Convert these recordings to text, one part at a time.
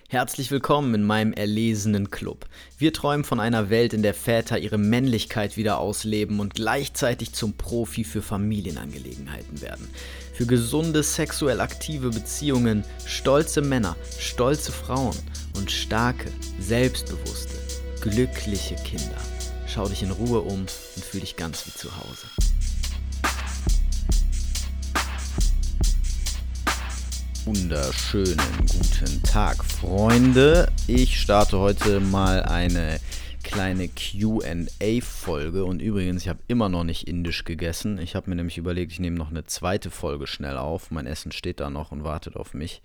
Herzlich willkommen in meinem erlesenen Club. Wir träumen von einer Welt, in der Väter ihre Männlichkeit wieder ausleben und gleichzeitig zum Profi für Familienangelegenheiten werden. Für gesunde, sexuell aktive Beziehungen, stolze Männer, stolze Frauen und starke, selbstbewusste, glückliche Kinder. Schau dich in Ruhe um und fühl dich ganz wie zu Hause. Wunderschönen guten Tag, Freunde. Ich starte heute mal eine kleine Q&A-Folge und übrigens, ich habe immer noch nicht indisch gegessen. Ich habe mir nämlich überlegt, ich nehme noch eine zweite Folge schnell auf. Mein Essen steht da noch und wartet auf mich.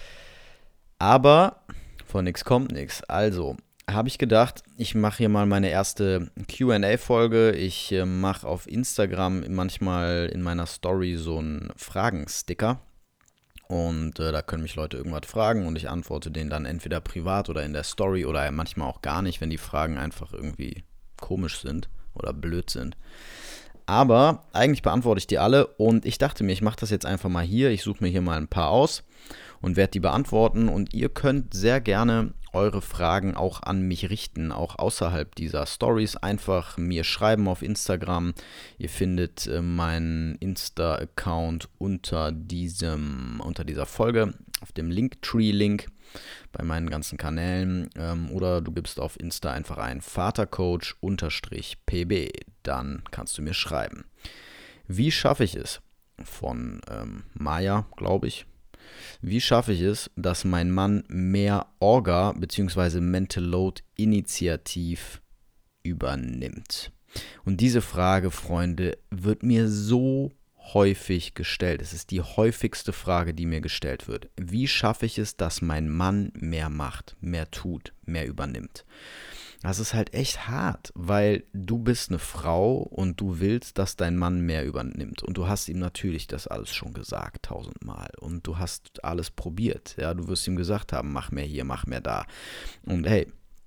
Aber von nichts kommt nichts. Also habe ich gedacht, ich mache hier mal meine erste Q&A-Folge. Ich mache auf Instagram manchmal in meiner Story so einen Fragensticker. Und da können mich Leute irgendwas fragen und ich antworte denen dann entweder privat oder in der Story oder manchmal auch gar nicht, wenn die Fragen einfach irgendwie komisch sind oder blöd sind. Aber eigentlich beantworte ich die alle und ich dachte mir, ich mache das jetzt einfach mal hier. Ich suche mir hier mal ein paar aus und werde die beantworten. Und ihr könnt sehr gerne eure Fragen auch an mich richten, auch außerhalb dieser Stories. Einfach mir schreiben auf Instagram. Ihr findet meinen Insta-Account unter dieser Folge, auf dem Linktree-Link bei meinen ganzen Kanälen. Oder du gibst auf Insta einfach ein Vatercoach_pb. Dann kannst du mir schreiben. Wie schaffe ich es? Von Maya, glaube ich. Wie schaffe ich es, dass mein Mann mehr Orga bzw. Mental Load initiativ übernimmt? Und diese Frage, Freunde, wird mir so häufig gestellt. Es ist die häufigste Frage, die mir gestellt wird. Wie schaffe ich es, dass mein Mann mehr macht, mehr tut, mehr übernimmt? Das ist halt echt hart, weil du bist eine Frau und du willst, dass dein Mann mehr übernimmt. Und du hast ihm natürlich das alles schon gesagt, 1000-mal. Und du hast alles probiert. Ja, du wirst ihm gesagt haben, mach mehr hier, mach mehr da. Und hey,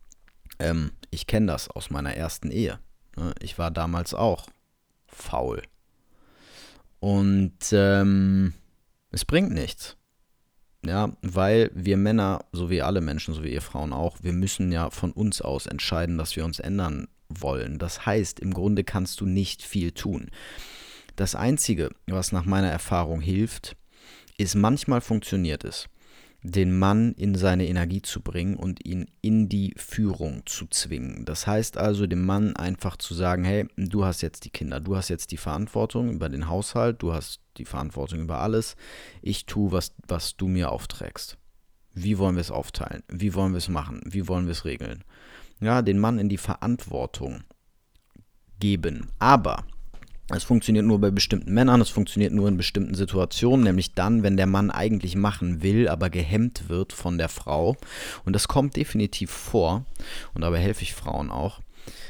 ich kenne das aus meiner ersten Ehe. Ich war damals auch faul. Und es bringt nichts. Ja, weil wir Männer, so wie alle Menschen, so wie ihr Frauen auch, wir müssen ja von uns aus entscheiden, dass wir uns ändern wollen. Das heißt, im Grunde kannst du nicht viel tun. Das Einzige, was nach meiner Erfahrung hilft, ist, manchmal funktioniert es, den Mann in seine Energie zu bringen und ihn in die Führung zu zwingen. Das heißt also, dem Mann einfach zu sagen, hey, du hast jetzt die Kinder, du hast jetzt die Verantwortung über den Haushalt, du hast die Verantwortung über alles. Ich tue, was du mir aufträgst. Wie wollen wir es aufteilen? Wie wollen wir es machen? Wie wollen wir es regeln? Ja, den Mann in die Verantwortung geben. Aber es funktioniert nur bei bestimmten Männern, es funktioniert nur in bestimmten Situationen, nämlich dann, wenn der Mann eigentlich machen will, aber gehemmt wird von der Frau. Und das kommt definitiv vor und dabei helfe ich Frauen auch.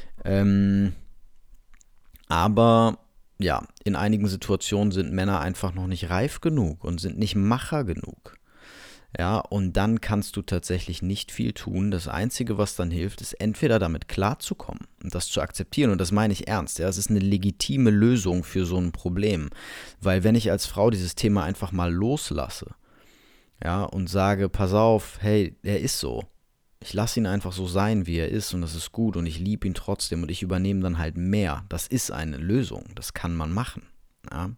Aber ja, in einigen Situationen sind Männer einfach noch nicht reif genug und sind nicht Macher genug. Ja, und dann kannst du tatsächlich nicht viel tun. Das Einzige, was dann hilft, ist entweder damit klarzukommen und das zu akzeptieren. Und das meine ich ernst. Ja, es ist eine legitime Lösung für so ein Problem. Weil wenn ich als Frau dieses Thema einfach mal loslasse, ja, und sage, pass auf, hey, er ist so. Ich lasse ihn einfach so sein, wie er ist und das ist gut und ich liebe ihn trotzdem und ich übernehme dann halt mehr. Das ist eine Lösung, das kann man machen. Ja.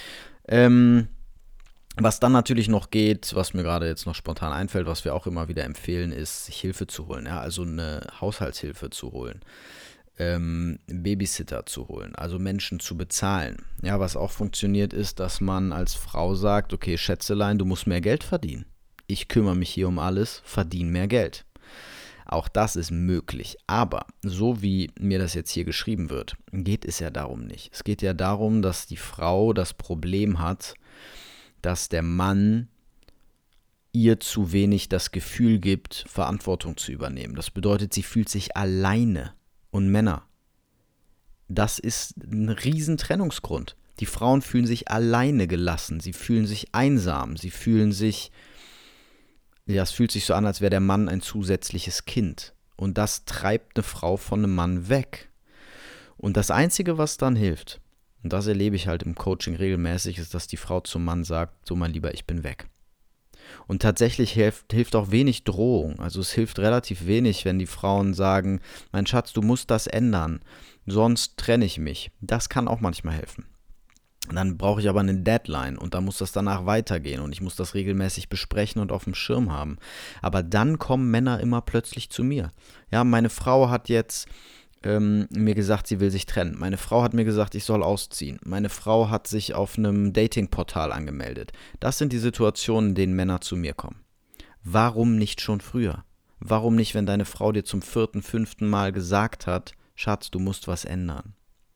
Was dann natürlich noch geht, was mir gerade jetzt noch spontan einfällt, was wir auch immer wieder empfehlen, ist, sich Hilfe zu holen. Ja, also eine Haushaltshilfe zu holen. Babysitter zu holen, also Menschen zu bezahlen. Ja, was auch funktioniert ist, dass man als Frau sagt, okay, Schätzelein, du musst mehr Geld verdienen. Ich kümmere mich hier um alles, verdiene mehr Geld. Auch das ist möglich. Aber so wie mir das jetzt hier geschrieben wird, geht es ja darum nicht. Es geht ja darum, dass die Frau das Problem hat, dass der Mann ihr zu wenig das Gefühl gibt, Verantwortung zu übernehmen. Das bedeutet, sie fühlt sich alleine. Und Männer, das ist ein riesen Trennungsgrund. Die Frauen fühlen sich alleine gelassen, sie fühlen sich einsam, sie fühlen sich... Ja, es fühlt sich so an, als wäre der Mann ein zusätzliches Kind. Und das treibt eine Frau von einem Mann weg. Und das Einzige, was dann hilft, und das erlebe ich halt im Coaching regelmäßig, ist, dass die Frau zum Mann sagt, so mein Lieber, ich bin weg. Und tatsächlich hilft auch wenig Drohung. Also es hilft relativ wenig, wenn die Frauen sagen, mein Schatz, du musst das ändern, sonst trenne ich mich. Das kann auch manchmal helfen. Dann brauche ich aber eine Deadline und dann muss das danach weitergehen und ich muss das regelmäßig besprechen und auf dem Schirm haben. Aber dann kommen Männer immer plötzlich zu mir. Ja, meine Frau hat jetzt mir gesagt, sie will sich trennen. Meine Frau hat mir gesagt, ich soll ausziehen. Meine Frau hat sich auf einem Datingportal angemeldet. Das sind die Situationen, in denen Männer zu mir kommen. Warum nicht schon früher? Warum nicht, wenn deine Frau dir zum 4., 5. Mal gesagt hat, Schatz, du musst was ändern?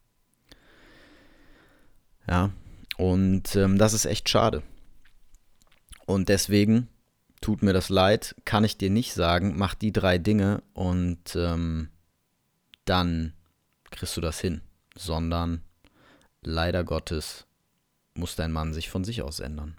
Ja, und das ist echt schade. Und deswegen tut mir das leid, kann ich dir nicht sagen, mach die 3 Dinge und dann kriegst du das hin. Sondern leider Gottes muss dein Mann sich von sich aus ändern.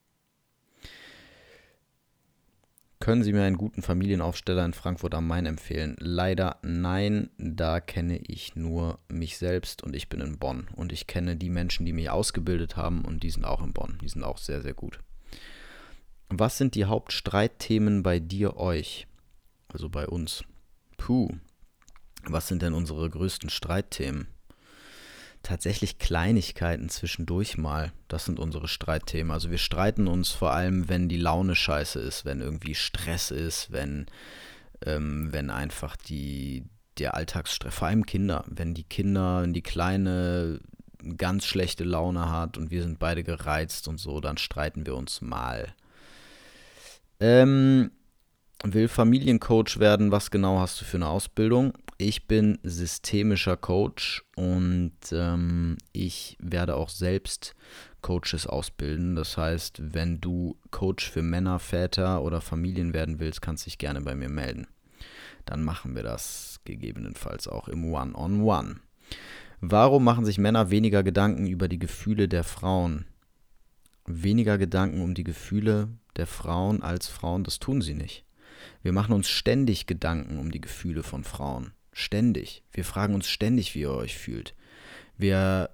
Können Sie mir einen guten Familienaufsteller in Frankfurt am Main empfehlen? Leider nein, da kenne ich nur mich selbst und ich bin in Bonn. Und ich kenne die Menschen, die mich ausgebildet haben und die sind auch in Bonn. Die sind auch sehr, sehr gut. Was sind die Hauptstreitthemen bei dir, euch? Also bei uns. Was sind denn unsere größten Streitthemen? Tatsächlich Kleinigkeiten zwischendurch mal. Das sind unsere Streitthemen. Also wir streiten uns vor allem, wenn die Laune scheiße ist, wenn irgendwie Stress ist, wenn einfach der Alltagsstress, vor allem Kinder, wenn die Kleine ganz schlechte Laune hat und wir sind beide gereizt und so, dann streiten wir uns mal. Will Familiencoach werden, was genau hast du für eine Ausbildung? Ich bin systemischer Coach und ich werde auch selbst Coaches ausbilden. Das heißt, wenn du Coach für Männer, Väter oder Familien werden willst, kannst du dich gerne bei mir melden. Dann machen wir das gegebenenfalls auch im One-on-One. Warum machen sich Männer weniger Gedanken über die Gefühle der Frauen? Weniger Gedanken um die Gefühle der Frauen als Frauen, das tun sie nicht. Wir machen uns ständig Gedanken um die Gefühle von Frauen. Ständig. Wir fragen uns ständig, wie ihr euch fühlt. Wir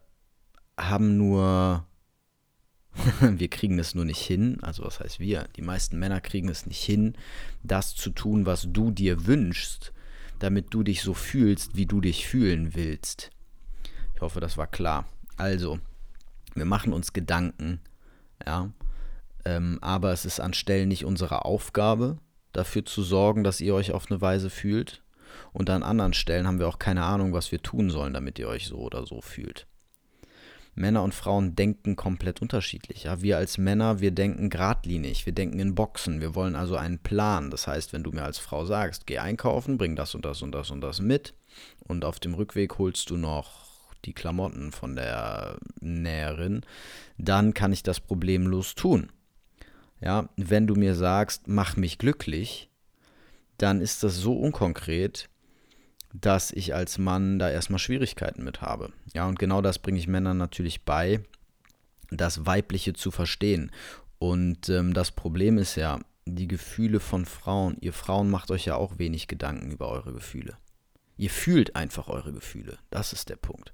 kriegen es nur nicht hin, also was heißt wir? Die meisten Männer kriegen es nicht hin, das zu tun, was du dir wünschst, damit du dich so fühlst, wie du dich fühlen willst. Ich hoffe, das war klar. Also, wir machen uns Gedanken, ja, aber es ist anstelle nicht unsere Aufgabe, dafür zu sorgen, dass ihr euch auf eine Weise fühlt. Und an anderen Stellen haben wir auch keine Ahnung, was wir tun sollen, damit ihr euch so oder so fühlt. Männer und Frauen denken komplett unterschiedlich. Ja? Wir als Männer, wir denken geradlinig, wir denken in Boxen, wir wollen also einen Plan. Das heißt, wenn du mir als Frau sagst, geh einkaufen, bring das und das und das und das mit und auf dem Rückweg holst du noch die Klamotten von der Näherin, dann kann ich das problemlos tun. Ja, wenn du mir sagst, mach mich glücklich, dann ist das so unkonkret, dass ich als Mann da erstmal Schwierigkeiten mit habe. Ja, und genau das bringe ich Männern natürlich bei, das Weibliche zu verstehen. Und das Problem ist ja, die Gefühle von Frauen, ihr Frauen macht euch ja auch wenig Gedanken über eure Gefühle. Ihr fühlt einfach eure Gefühle, das ist der Punkt.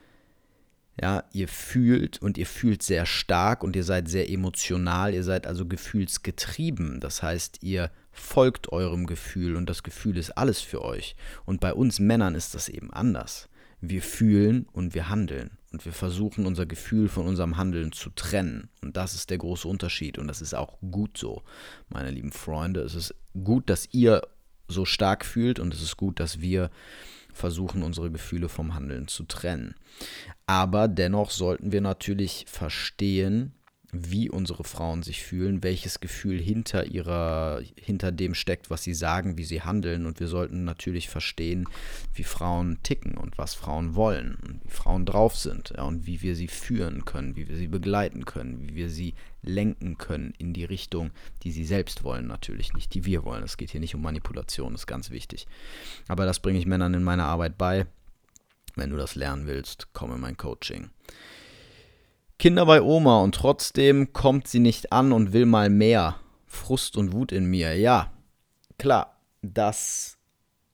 Ja, ihr fühlt und ihr fühlt sehr stark und ihr seid sehr emotional, ihr seid also gefühlsgetrieben. Das heißt, ihr folgt eurem Gefühl und das Gefühl ist alles für euch. Und bei uns Männern ist das eben anders. Wir fühlen und wir handeln und wir versuchen unser Gefühl von unserem Handeln zu trennen. Und das ist der große Unterschied und das ist auch gut so, meine lieben Freunde. Es ist gut, dass ihr so stark fühlt und es ist gut, dass wir versuchen, unsere Gefühle vom Handeln zu trennen. Aber dennoch sollten wir natürlich verstehen, wie unsere Frauen sich fühlen, welches Gefühl hinter dem steckt, was sie sagen, wie sie handeln. Und wir sollten natürlich verstehen, wie Frauen ticken und was Frauen wollen und wie Frauen drauf sind, ja, und wie wir sie führen können, wie wir sie begleiten können, wie wir sie lenken können in die Richtung, die sie selbst wollen, natürlich nicht, die wir wollen. Es geht hier nicht um Manipulation, das ist ganz wichtig. Aber das bringe ich Männern in meiner Arbeit bei. Wenn du das lernen willst, komm in mein Coaching. Kinder bei Oma und trotzdem kommt sie nicht an und will mal mehr. Frust und Wut in mir. Ja, klar, das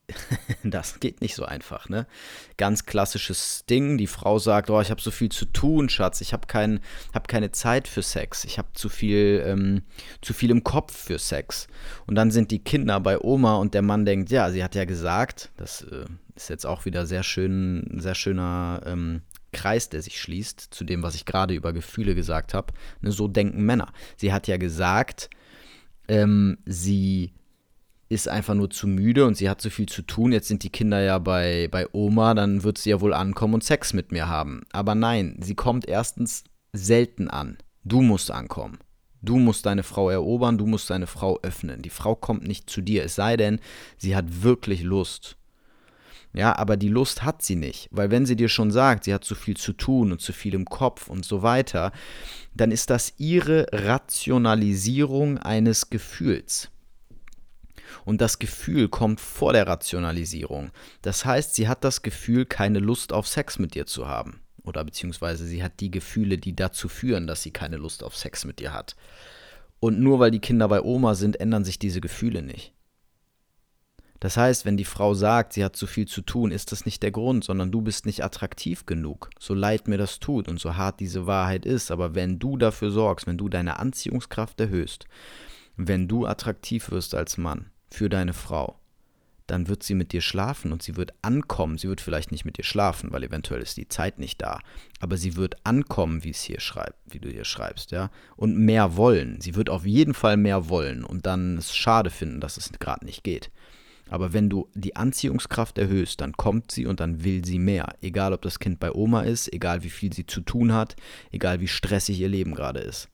Das geht nicht so einfach, ne? Ganz klassisches Ding, die Frau sagt, oh, ich habe so viel zu tun, Schatz, ich hab keine Zeit für Sex, ich habe zu viel im Kopf für Sex. Und dann sind die Kinder bei Oma und der Mann denkt, ja, sie hat ja gesagt, das ist jetzt auch wieder sehr schöner Kreis, der sich schließt, zu dem, was ich gerade über Gefühle gesagt habe. Ne, so denken Männer. Sie hat ja gesagt, sie ist einfach nur zu müde und sie hat so viel zu tun. Jetzt sind die Kinder ja bei Oma, dann wird sie ja wohl ankommen und Sex mit mir haben. Aber nein, sie kommt erstens selten an. Du musst ankommen. Du musst deine Frau erobern, du musst deine Frau öffnen. Die Frau kommt nicht zu dir, es sei denn, sie hat wirklich Lust. Ja, aber die Lust hat sie nicht, weil wenn sie dir schon sagt, sie hat zu viel zu tun und zu viel im Kopf und so weiter, dann ist das ihre Rationalisierung eines Gefühls. Und das Gefühl kommt vor der Rationalisierung. Das heißt, sie hat das Gefühl, keine Lust auf Sex mit dir zu haben. Oder beziehungsweise sie hat die Gefühle, die dazu führen, dass sie keine Lust auf Sex mit dir hat. Und nur weil die Kinder bei Oma sind, ändern sich diese Gefühle nicht. Das heißt, wenn die Frau sagt, sie hat zu viel zu tun, ist das nicht der Grund, sondern du bist nicht attraktiv genug. So leid mir das tut und so hart diese Wahrheit ist. Aber wenn du dafür sorgst, wenn du deine Anziehungskraft erhöhst, wenn du attraktiv wirst als Mann für deine Frau, dann wird sie mit dir schlafen und sie wird ankommen. Sie wird vielleicht nicht mit dir schlafen, weil eventuell ist die Zeit nicht da. Aber sie wird ankommen, wie du hier schreibst, ja. Und mehr wollen. Sie wird auf jeden Fall mehr wollen und dann es schade finden, dass es gerade nicht geht. Aber wenn du die Anziehungskraft erhöhst, dann kommt sie und dann will sie mehr. Egal, ob das Kind bei Oma ist, egal wie viel sie zu tun hat, egal wie stressig ihr Leben gerade ist.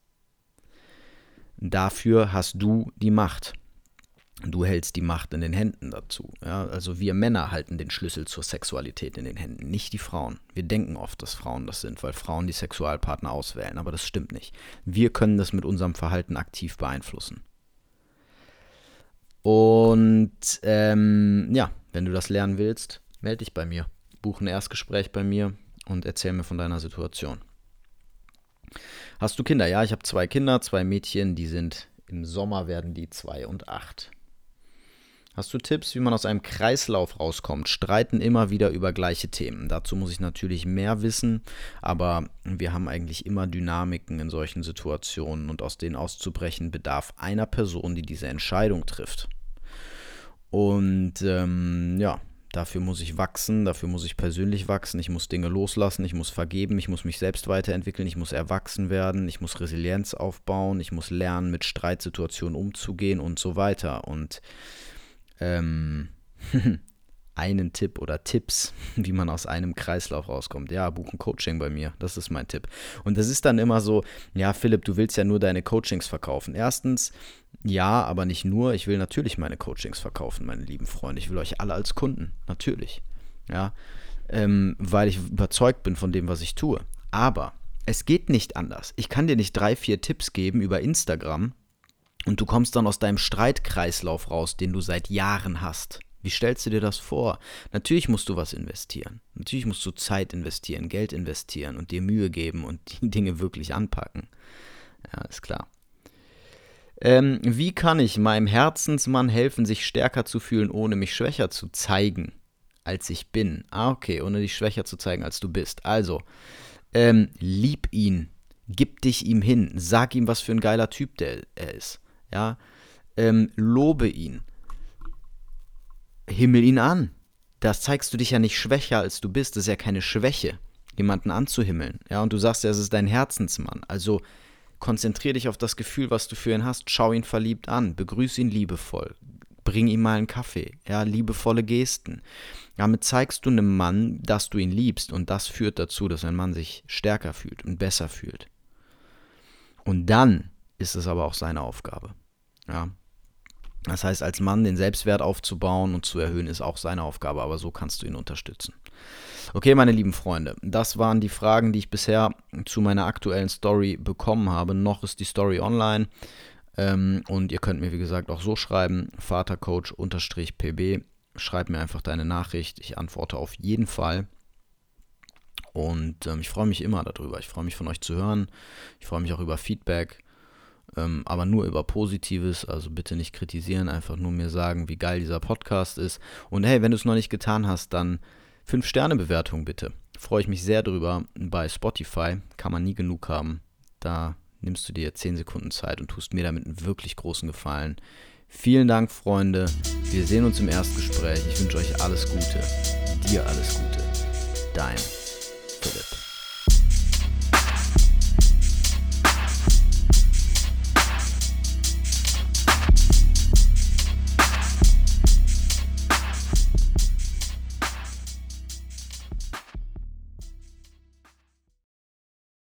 Dafür hast du die Macht. Du hältst die Macht in den Händen dazu. Ja? Also wir Männer halten den Schlüssel zur Sexualität in den Händen, nicht die Frauen. Wir denken oft, dass Frauen das sind, weil Frauen die Sexualpartner auswählen, aber das stimmt nicht. Wir können das mit unserem Verhalten aktiv beeinflussen. Und ja, wenn du das lernen willst, melde dich bei mir. Buch ein Erstgespräch bei mir und erzähl mir von deiner Situation. Hast du Kinder? Ja, ich habe 2 Kinder, 2 Mädchen, die sind im Sommer werden die 2 und 8. Hast du Tipps, wie man aus einem Kreislauf rauskommt? Streiten immer wieder über gleiche Themen. Dazu muss ich natürlich mehr wissen, aber wir haben eigentlich immer Dynamiken in solchen Situationen und aus denen auszubrechen bedarf einer Person, die diese Entscheidung trifft. Und ja, dafür muss ich wachsen, dafür muss ich persönlich wachsen, ich muss Dinge loslassen, ich muss vergeben, ich muss mich selbst weiterentwickeln, ich muss erwachsen werden, ich muss Resilienz aufbauen, ich muss lernen, mit Streitsituationen umzugehen und so weiter. Und einen Tipp oder Tipps, wie man aus einem Kreislauf rauskommt. Ja, buch ein Coaching bei mir, das ist mein Tipp. Und das ist dann immer so, ja Philipp, du willst ja nur deine Coachings verkaufen. Erstens, ja, aber nicht nur, ich will natürlich meine Coachings verkaufen, meine lieben Freunde. Ich will euch alle als Kunden, natürlich. Ja, weil ich überzeugt bin von dem, was ich tue. Aber es geht nicht anders. Ich kann dir nicht 3, 4 Tipps geben über Instagram, und du kommst dann aus deinem Streitkreislauf raus, den du seit Jahren hast. Wie stellst du dir das vor? Natürlich musst du was investieren. Natürlich musst du Zeit investieren, Geld investieren und dir Mühe geben und die Dinge wirklich anpacken. Ja, ist klar. Wie kann ich meinem Herzensmann helfen, sich stärker zu fühlen, ohne mich schwächer zu zeigen, als ich bin? Okay, ohne dich schwächer zu zeigen, als du bist. Also, lieb ihn. Gib dich ihm hin. Sag ihm, was für ein geiler Typ er ist. Ja, lobe ihn, himmel ihn an. Das zeigst du dich ja nicht schwächer, als du bist. Das ist ja keine Schwäche, jemanden anzuhimmeln. Ja, und du sagst ja, es ist dein Herzensmann. Also konzentrier dich auf das Gefühl, was du für ihn hast. Schau ihn verliebt an, begrüß ihn liebevoll, bring ihm mal einen Kaffee. Ja, liebevolle Gesten. Damit zeigst du einem Mann, dass du ihn liebst, und das führt dazu, dass ein Mann sich stärker fühlt und besser fühlt. Und dann ist es aber auch seine Aufgabe. Ja. Das heißt, als Mann den Selbstwert aufzubauen und zu erhöhen, ist auch seine Aufgabe, aber so kannst du ihn unterstützen. Okay, meine lieben Freunde, das waren die Fragen, die ich bisher zu meiner aktuellen Story bekommen habe. Noch ist die Story online und ihr könnt mir, wie gesagt, auch so schreiben, vatercoach_pb. Schreib mir einfach deine Nachricht, ich antworte auf jeden Fall. Und ich freue mich immer darüber. Ich freue mich, von euch zu hören. Ich freue mich auch über Feedback. aber nur über Positives, also bitte nicht kritisieren, einfach nur mir sagen, wie geil dieser Podcast ist. Und hey, wenn du es noch nicht getan hast, dann 5-Sterne-Bewertung bitte. Freue ich mich sehr drüber. Bei Spotify kann man nie genug haben. Da nimmst du dir 10 Sekunden Zeit und tust mir damit einen wirklich großen Gefallen. Vielen Dank, Freunde. Wir sehen uns im Erstgespräch. Ich wünsche euch alles Gute. Dir alles Gute. Dein